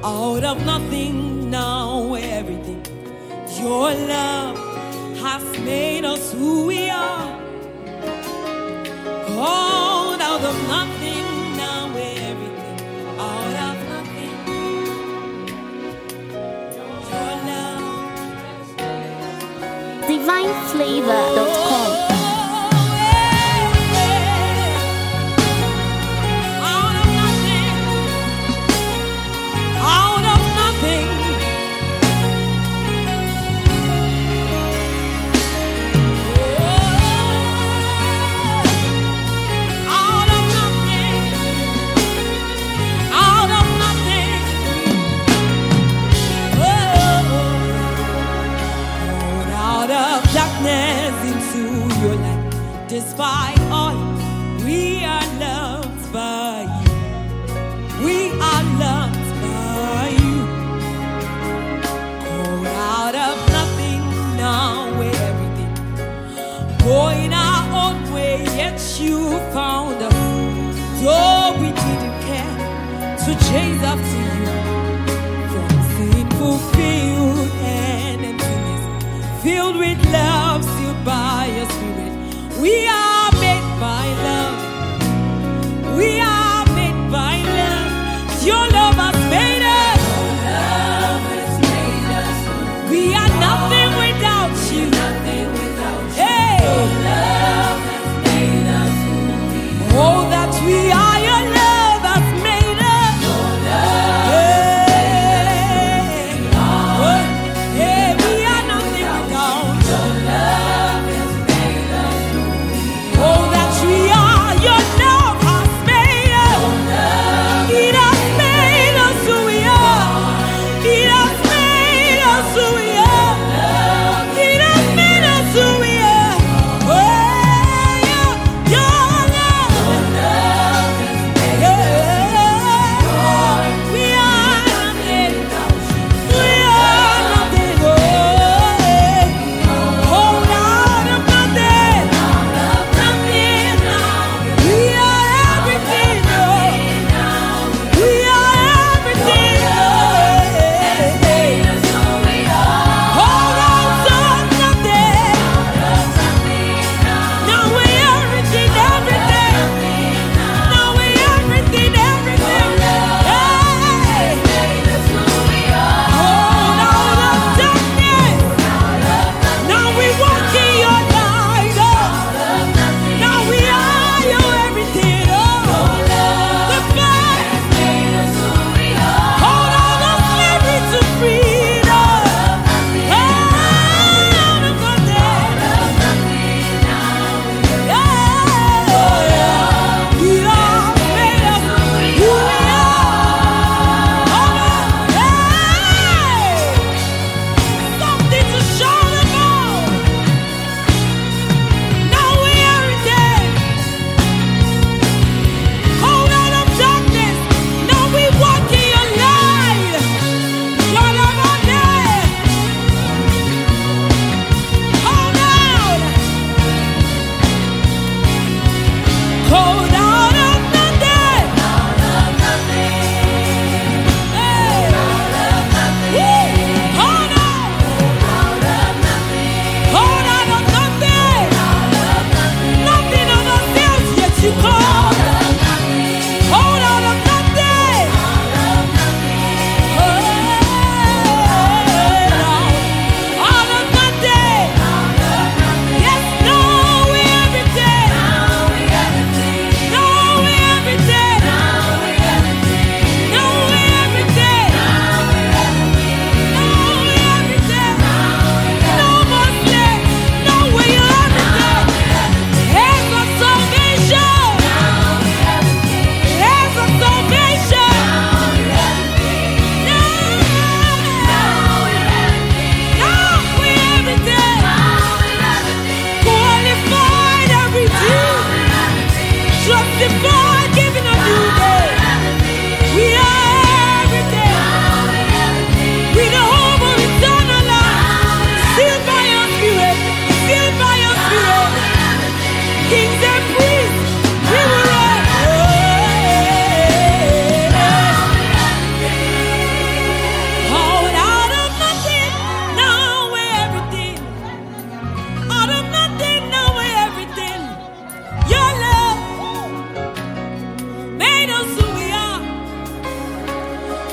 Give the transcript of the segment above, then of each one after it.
Out of nothing, now everything. Your love has made us who we are. Called out of nothing, now everything. Out of nothing. Your love. DivineFlavor.com. Into your light, despite all, we are loved by you. We are loved by you. Called out of nothing, now we're everything. Going our own way, yet you found us. Though we didn't care to chase after you, from sin fulfilled and emptiness, filled with love, sealed by your spirit. We are made by love. We are made by love. Your love has made us. Your love has made us. We are nothing without you. Nothing without you. Hey. Your love has made us who we are. Oh, that we are. Your love has made us. Your love has made us. Hey, we are nothing without your love has made us who we are. Oh, that we are. Your love has made us. Your love it has made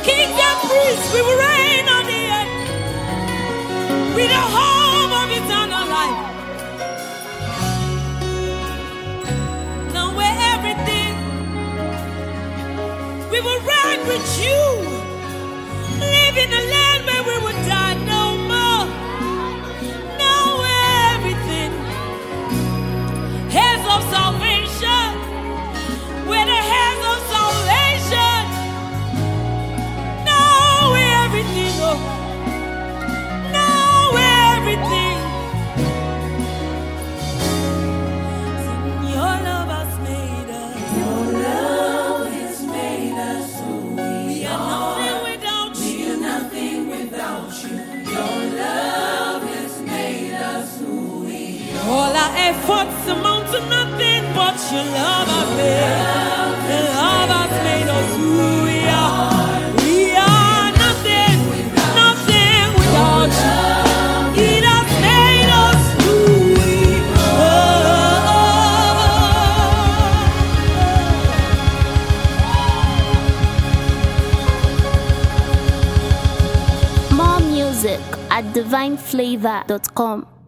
kings and priests, we will reign on the earth with a home of eternal life. Now we're everything. We will reign with you, live in a land where we will die no more. Now we're everything. Heirs of salvation, we're the heirs of salvation. Now we're everything. Oh. Now we're everything. Sing, your love has made us. Your love has made us who we are. Nothing without you. We are nothing without you. Your love has made us who we are. All our efforts amount to nothing but your love has made. Your love has made us who we are. We are nothing, nothing without you. It has made us who we More music at divineflavor.com.